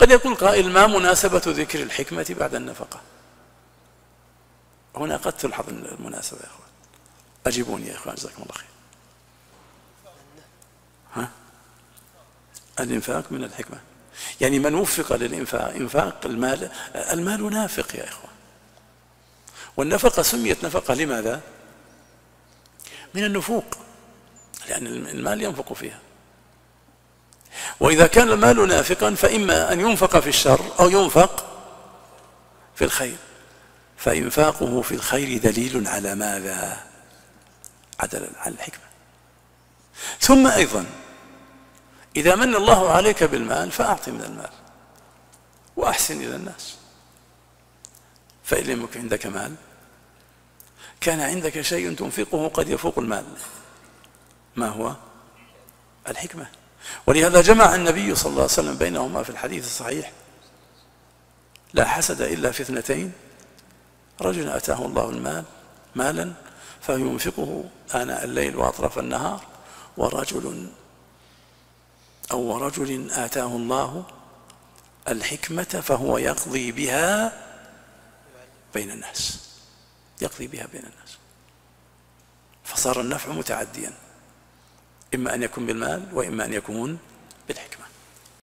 قد يقول قائل: ما مناسبة ذكر الحكمة بعد النفقة؟ هنا قد تلحظ المناسبة يا أخوان. أجيبوني يا أخوان جزاكم الله خير. الإنفاق من الحكمة، يعني من وفق للإنفاق، إنفاق المال، المال نافق يا إخوان. والنفقة سميت نفقة لماذا؟ من النفوق، لأن المال ينفق فيها. وإذا كان المال نافقا فإما أن ينفق في الشر أو ينفق في الخير، فإنفاقه في الخير دليل على ماذا؟ على الحكمة. ثم أيضا إذا من الله عليك بالمال فأعط من المال وأحسن إلى الناس. فإن لم يكن عندك مال كان عندك شيء تنفقه قد يفوق المال، ما هو؟ الحكمة. ولهذا جمع النبي صلى الله عليه وسلم بينهما في الحديث الصحيح: لا حسد إلا في اثنتين، رجل أتاه الله المال مالا فينفقه آناء الليل وأطراف النهار، ورجل آتاه الله الحكمة فهو يقضي بها بين الناس، يقضي بها بين الناس. فصار النفع متعديا، إما أن يكون بالمال وإما أن يكون